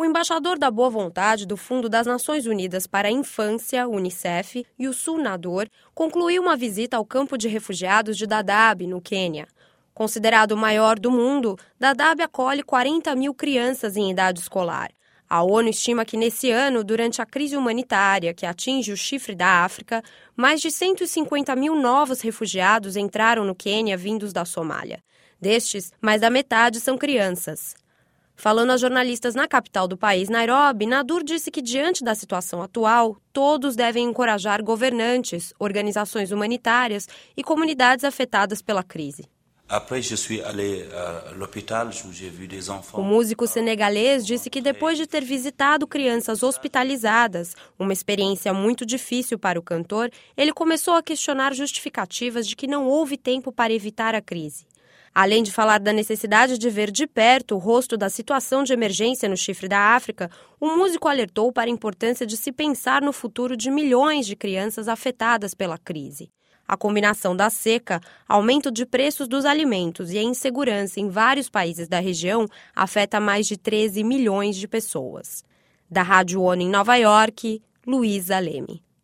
O embaixador da Boa Vontade do Fundo das Nações Unidas para a Infância, UNICEF, Youssou N'Dour, concluiu uma visita ao campo de refugiados de Dadaab, no Quênia. Considerado o maior do mundo, Dadaab acolhe 40 mil crianças em idade escolar. A ONU estima que nesse ano, durante a crise humanitária que atinge o chifre da África, mais de 150 mil novos refugiados entraram no Quênia vindos da Somália. Destes, mais da metade são crianças. Falando a jornalistas na capital do país, Nairobi, N'Dour disse que, diante da situação atual, todos devem encorajar governantes, organizações humanitárias e comunidades afetadas pela crise. O músico senegalês disse que depois de ter visitado crianças hospitalizadas, uma experiência muito difícil para o cantor, ele começou a questionar justificativas de que não houve tempo para evitar a crise. Além de falar da necessidade de ver de perto o rosto da situação de emergência no chifre da África, o músico alertou para a importância de se pensar no futuro de milhões de crianças afetadas pela crise. A combinação da seca, aumento de preços dos alimentos e a insegurança em vários países da região afeta mais de 13 milhões de pessoas. Da Rádio ONU em Nova York, Luísa Leme.